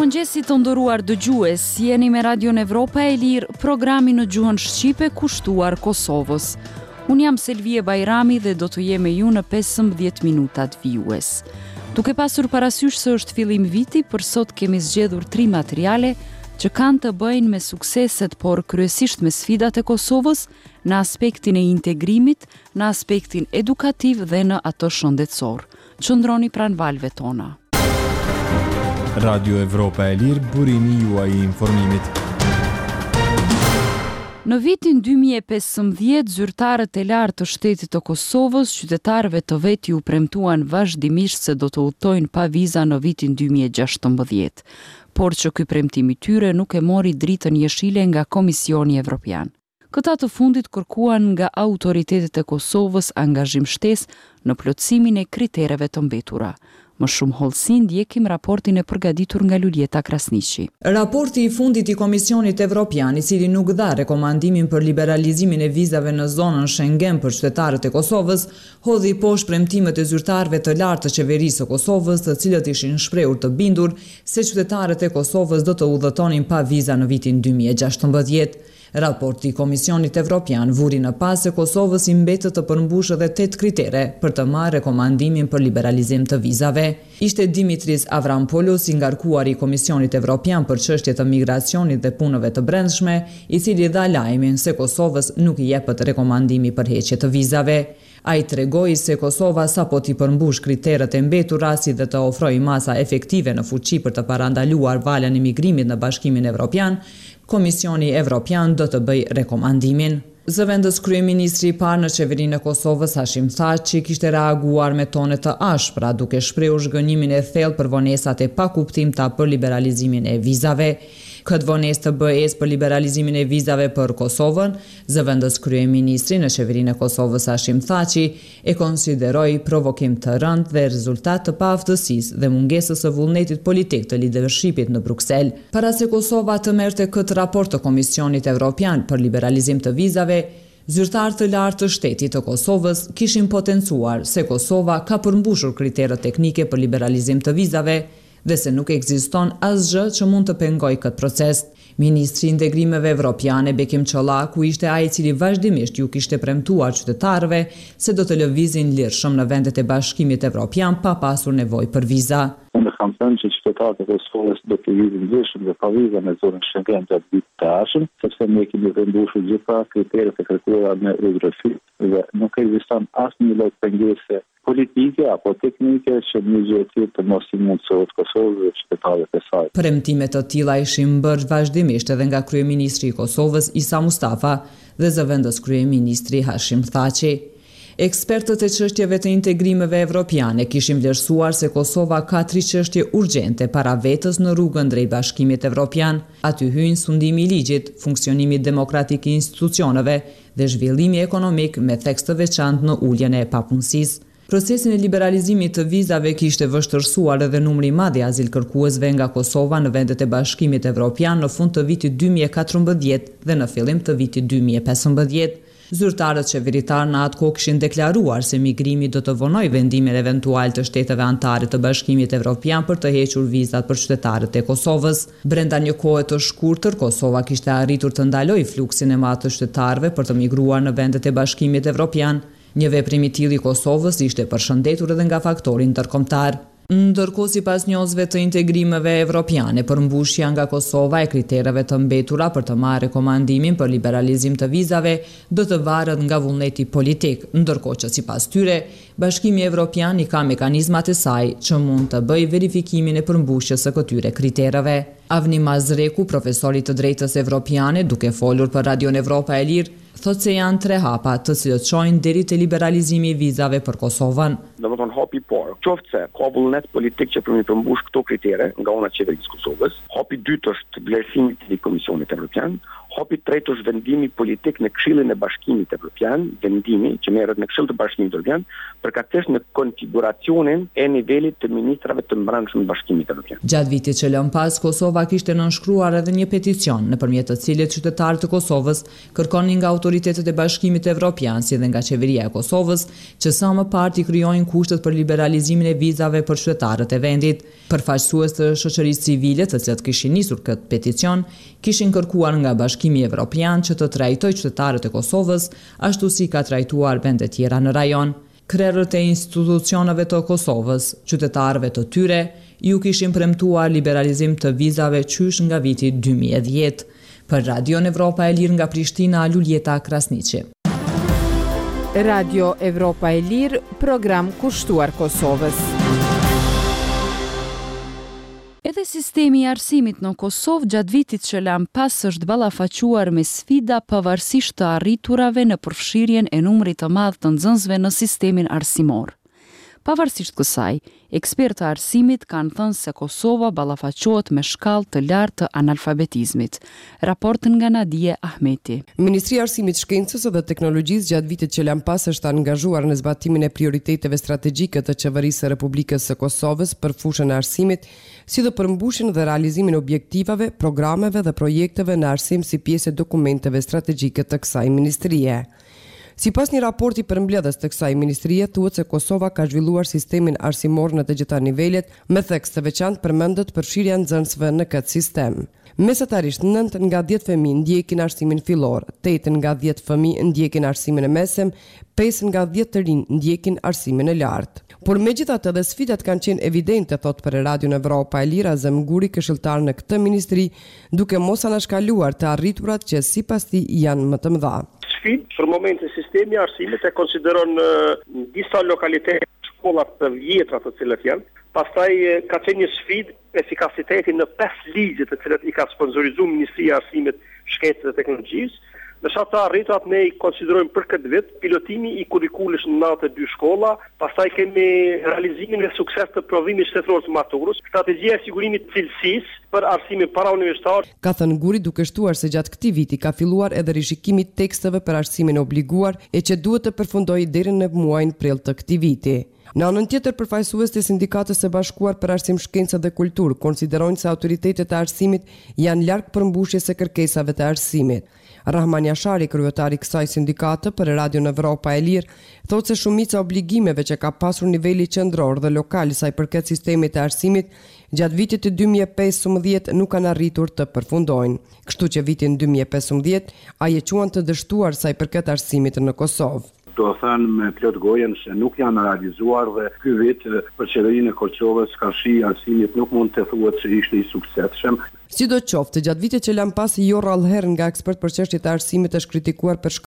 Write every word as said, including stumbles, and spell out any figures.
Mirëmëngjesit të nderuar dëgjues, jeni me Radion Evropa e Lirë, programi në gjuhën shqipe kushtuar Kosovës. Unë jam Selvie Bajrami dhe do të jem me ju në pesëmbëdhjetë minutat vijues. Duke pasur parasysh se është fillim viti, për sot kemi zgjedhur tri materiale që kanë të bëjnë me sukseset, por kryesisht me sfidat e Kosovës në aspektin e integrimit, në aspektin edukativ dhe në ato shëndetësor. Qëndroni pranë valve tona. Radio Evropa e Lirë, burimi juaj i informimit. Në vitin dy mijë e pesëmbëdhjetë, zyrtarët e lartë të shtetit të Kosovës, qytetarëve të vet u premtuan vazhdimisht se do të udhtojnë pa viza në vitin dy mijë e gjashtëmbëdhjetë, por që ky premtim i tyre nuk e mori dritën jeshile nga Komisioni Evropian. Këta të fundit kërkuan nga autoritetet e Kosovës angazhim shtesë në plotësimin e kritereve të mbetura. Më shumë hollësi ndjekim raportin e përgatitur nga Luljeta Krasniqi. Raporti i fundit i Komisionit Evropian, i cili nuk dha rekomandimin për liberalizimin e vizave në zonën Schengen për qytetarët e Kosovës, hodhi poshtë premtimet e zyrtarëve të lartë të qeverisë së Kosovës, të cilët ishin shprehur të bindur se qytetarët e Kosovës do të udhëtonin pa viza në vitin dy mijë e gjashtëmbëdhjetë. Raporti i Komisionit Evropian vuri në pas se Kosovës i mbetët të përmbushë edhe tetë kritere për të marrë rekomandimin për liberalizim të vizave. Ishte Dimitris Avramopoulos, i ngarkuari i Komisionit Evropian për çështje të migracionit dhe punëve të brendshme, i cili dha lajmin se Kosovës nuk i jepet rekomandimi për heqje të vizave. Ai tregoi se Kosova sapo t'i përmbush kriteret e mbetura si dhe të ofrojë masa efektive në fuqi për të parandaluar valën e migrimit në Bashkimin Evropian, Komisioni Evropian do të bëj rekomandimin. Zëvendës kryeministri i parë në qeverinë e Kosovës, Hashim Thaçi, kishte reaguar me tone të ashpra, duke shprehur zhgënjimin e thellë për vonesat e pakuptimta për liberalizimin e vizave. Këtë vonesë të B E-s për liberalizimin e vizave për Kosovën, zëvendës kryeministri në qeverinë e Kosovës, Hashim Thaçi, e konsideroi provokim të rëndë dhe rezultat të paaftësisë dhe mungesës së vullnetit politik të leadershipit në Bruksel. Para se Kosova të merrte këtë raport të Komisionit Evropian për liberalizim të vizave, zyrtarë të lartë të shtetit të Kosovës kishin potencuar se Kosova ka përmbushur kriteret teknike për liberalizim të vizave dhe se nuk ekziston asgjë që mund të pengojë këtë proces. Ministri i Integrimeve Evropiane Bekim Çollaku ishte ai i cili vazhdimisht ju kishte premtuar qytetarëve se do të lëvizin lirshëm në vendet e Bashkimit Evropian pa pasur nevojë për viza. Unë kam thënë që qytetarët e Kosovës do të lëvizin lirshëm dhe pa viza në zonën Schengen gjatë vitit të ardhshëm, sepse ne kemi vendoshur gjitha kriteret e kërkuara në Eurofi dhe nuk ekziston asnjë lloj pengese politike apo teknike që një gjë e tillë të mos i mundsohet Kosovës dhe qytetarëve të saj. Premtime të tilla ishin bërë vazhdimisht edhe nga kryeministri i Kosovës Isa Mustafa dhe zëvendës kryeministri Hashim Thaçi. Ekspertët e çështjeve të integrimeve evropiane kishin vlerësuar se Kosova ka tri çështje urgjente para vetës në rrugën drejt Bashkimit Evropian. Aty hyjnë sundimi i ligjit, funksionimi demokratik i institucioneve dhe zhvillimi ekonomik me theks të veçantë në uljen e papunësisë. Procesin e liberalizimit të vizave kishte vështërsuar edhe numri i madh i azilkërkuesve nga Kosova në vendet e Bashkimit Evropian në fund të vitit dy mijë e katërmbëdhjetë dhe në fillim të vitit dy mijë e pesëmbëdhjetë. Zyrtarët qeveritar në atë kohë kishin deklaruar se migrimi do të vonojë vendimin eventual të shteteve anëtare të Bashkimit Evropian për të hequr vizat për qytetarët e Kosovës. Brenda një kohe të shkurtër, Kosova kishte arritur të ndalojë fluksin e madh të qytetarëve për të migruar në vendet e Bashkimit Evropian. Një veprim i tillë i Kosovës ishte përshëndetur edhe nga faktori ndërkombëtar. Ndërkohë, sipas njohësve të integrimeve evropiane, përmbushja nga Kosova e kritereve të mbetura për të marrë rekomandimin për liberalizim të vizave do të varet nga vullneti politik, ndërkohë që sipas tyre, Bashkimi Evropian i ka mekanizmat e saj që mund të bëjë verifikimin e përmbushjes së këtyre kritereve. Avni Mazreku, profesori të drejtës evropiane, duke folur për Radion Evropa e Lirë, thotë se janë tre hapa të cilët çojnë deri te liberalizimi i vizave për Kosovën. Domethënë hapi i parë, qoftë se ka vullnet politik që për mi përmbush këto kritere nga ana e qeverisë Kosovës. Hapi i dytë është vlerësimi i Komisionit Evropian. hapi drejt është vendimi politik në Këshillin e Bashkimit Evropian, vendimi që merret në Këshill të Bashkimit Evropian, përkatësisht në konfiguracionin e nivelit të ministrave të brendshëm të Bashkimit Evropian. Gjatë vitit që lëm pas, Kosova kishte nënshkruar edhe një peticion nëpërmjet të cilit qytetarët e Kosovës kërkonin nga autoritetet e Bashkimit Evropian si dhe nga qeveria e Kosovës që sa më parë i krijojnë kushtet për liberalizimin e vizave për qytetarët e vendit. Përfaqësues të shoqërisë civile, të cilët kishin nisur këtë peticion, kishin kërkuar nga Bashkimi Evropian që të trajtojë qytetarët e Kosovës ashtu si ka trajtuar vende tjera në rajon. Krerët e institucioneve të Kosovës, qytetarëve të tyre, ju kishin premtuar liberalizim të vizave qysh nga viti dy mijë e dhjetë. Për Radio Evropa e Lirë nga Prishtina, Luljeta Krasniqi. Radio Evropa e Lirë, program kushtuar Kosovës. Edhe sistemi i arsimit në Kosovë gjatë vitit që lam pas është ballafaquar me sfida pavarësisht të arriturave në përfshirjen e numrit të madh të nxënësve në sistemin arsimor. Pavarësisht kësaj, ekspertë të arsimit kanë thënë se Kosova ballafaqohet me shkallë të lartë të analfabetizmit. Raportin nga Nadije Ahmeti. Ministria e Arsimit, Shkencës dhe Teknologjisë gjatë vitit që lam pas është angazhuar në zbatimin e prioriteteve strategjike të qeverisë së Republikës së Kosovës për fushën e arsimit, si dhe për mbushjen dhe realizimin e objektivave, programeve dhe projekteve në arsim si pjesë e dokumenteve strategjike të kësaj ministrie. Sipas një raporti përmbledhës të kësaj ministrie, thuhet se Kosova ka zhvilluar sistemin arsimor në të gjitha nivelet, me theks të veçantë përmendet përfshirja e nxënësve në këtë sistem. Mesatarisht nëntë nga dhjetë fëmijë ndjekin arsimin fillor, tetë nga dhjetë fëmijë ndjekin arsimin e mesëm, pesë nga dhjetë të rinj ndjekin arsimin e lartë. Por megjithatë edhe sfidat kanë qenë evidente, thot për Radio Evropa e Lirë Azem Guri, këshilltar në këtë ministri, duke mos anashkaluar të arriturat që sipas tij janë më të mëdha. Sfidë për momentin sistemi i arsimit e konsideron në disa lokalitete shkollat të vjetra të cilat janë. Pastaj ka qenë një sfidë efikasiteti në pesë ligje të cilat i ka sponsorizuar Ministria e Arsimit, Shkencës dhe Teknologjisë. Në shatë të arriturat ne i konsiderojmë për këtë vit pilotimi i kurrikulës në nëntëdhjetë e dy shkolla, pastaj kemi realizimin e sukses të provimit shtetëror të maturës, strategjia e sigurimit të cilësisë për arsimin parauniversitar. Ka thënë Guri duke shtuar se gjatë këtij viti ka filluar edhe rishikimi i teksteve për arsimin e obliguar e që duhet të përfundojë deri në muajin prill të këtij viti. Në anën tjetër, përfaqësues të Sindikatës së Bashkuar për Arsim, Shkencë dhe Kulturë konsiderojnë se autoritetet e arsimit janë larg përmbushjes së kërkesave të arsimit. Rahman Jashari, kryetari i kësaj sindikate për Radio Evropa e Lirë, thotë se shumica obligimeve që ka pasur niveli qendror dhe lokal sa i përket sistemit të arsimit gjatë vitit të dy mijë e pesëmbëdhjetë nuk kanë arritur të përfundojnë. Kështu që vitin dy mijë e pesëmbëdhjetë ai e quan të dështuar sa i përket arsimit në Kosovë. Do thënë me plot gojen se nuk janë realizuar dhe ky vit për qeverinë e Kosovës ka shi arsimit nuk mund të thuhet se ishte i suksesshëm. Sidoqoftë, gjatë vitit që lam pas, jo rrallëherë nga ekspert për çështjet e arsimit është kritikuar për